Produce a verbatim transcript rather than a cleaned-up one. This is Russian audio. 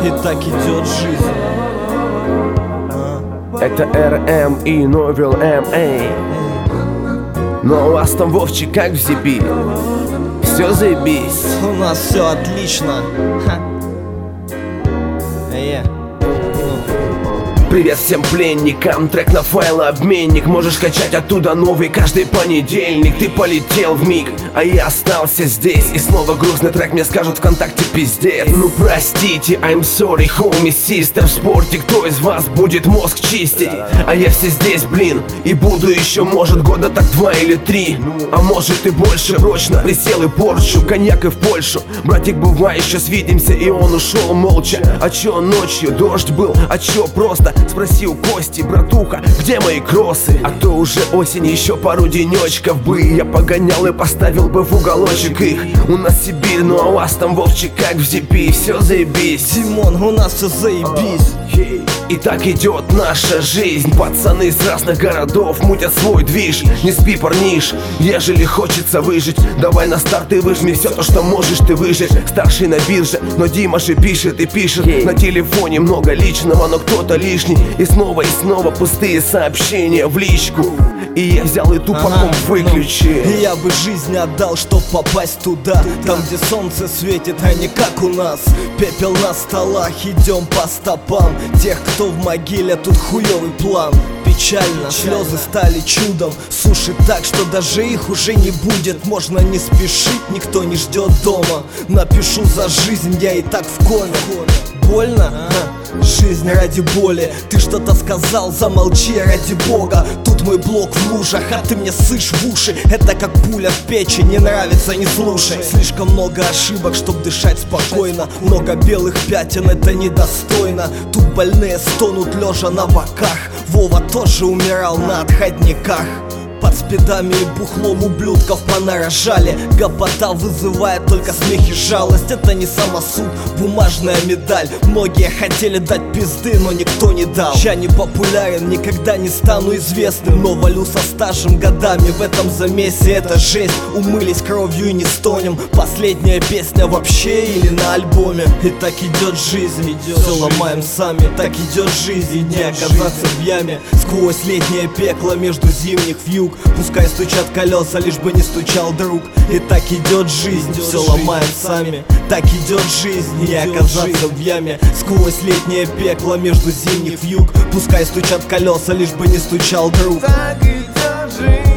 и так идет жизнь. Это эр эм и Новел эм эй. Но у вас там, Вовчик, как в Зиби? Все заебись. У нас все отлично. Ха. Yeah. Привет всем пленникам, трек на файлообменник. Можешь качать оттуда новый каждый понедельник. Ты полетел вмиг, а я остался здесь. И снова грустный трек, мне скажут ВКонтакте пиздец. Ну простите, I'm sorry, homie, sister. В спорте кто из вас будет мозг чистить? А я все здесь, блин, и буду еще, может, года так два или три. А может и больше, прочно присел и порчу коньяк и в Польшу. Братик, бывай, еще свидимся, и он ушел молча. А чё ночью, дождь был, а чё просто? Спроси у Кости, братуха, где мои кроссы? А то уже осень, еще пару денечков бы я погонял и поставил бы в уголочек их. У нас Сибирь, ну а у вас там, Вовчик, как в Зипи, все заебись. Димон, у нас все заебись. И так идет наша жизнь. Пацаны с разных городов мутят свой движ. Не спи, парниш, ежели хочется выжить, давай на старт и выжми все то, что можешь ты выжить. Старший на бирже, но Дима же пишет и пишет. На телефоне много личного, но кто-то лишний. И снова и снова пустые сообщения в личку. И я взял и тупаком ага, выключил. Ну, я бы жизнь отдал, чтоб попасть туда, там, где солнце светит, а не как у нас. Пепел на столах, идем по стопам тех, кто в могиле, тут хуёвый план. Печально, слезы стали чудом. Суши так, что даже их уже не будет. Можно не спешить, никто не ждет дома. Напишу за жизнь, я и так в коме. Больно? Ха. Жизнь ради боли. Ты что-то сказал, замолчи ради бога. Тут мой блок в лужах, а ты мне ссышь в уши. Это как пуля в печи, не нравится, не слушай. Слишком много ошибок, чтоб дышать спокойно. Много белых пятен, это недостойно. Тут больные стонут лежа на боках. Вова тоже умирал на отходниках. Под спидами и бухлом ублюдков понарожали. Гопота вызывает только смех и жалость. Это не самосуд, бумажная медаль. Многие хотели дать пизды, но никто не дал. Я не популярен, никогда не стану известным, но валю со стажем годами в этом замесе. Это жесть, умылись кровью и не стонем. Последняя песня вообще или на альбоме. И так идет жизнь, идет. Все ломаем сами. Так идет жизнь, и не оказаться в яме. Сквозь летнее пекло между зимних вьюг. Пускай стучат колеса, лишь бы не стучал друг. И так идет жизнь, все ломаем сами. Так идет жизнь, не оказаться в яме. Сквозь летнее пекло между зимних вьюг. Пускай стучат колеса, лишь бы не стучал друг. Так идет жизнь.